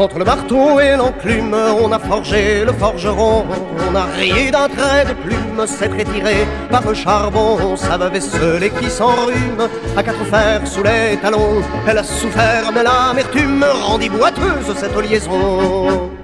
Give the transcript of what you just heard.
Entre le marteau et l'enclume, on a forgé le forgeron. On a rayé d'un trait de plume, s'être étiré par le charbon. Sa vaisselle qui s'enrhume, à quatre fers sous les talons. Elle a souffert, mais l'amertume rendit boiteuse cette liaison.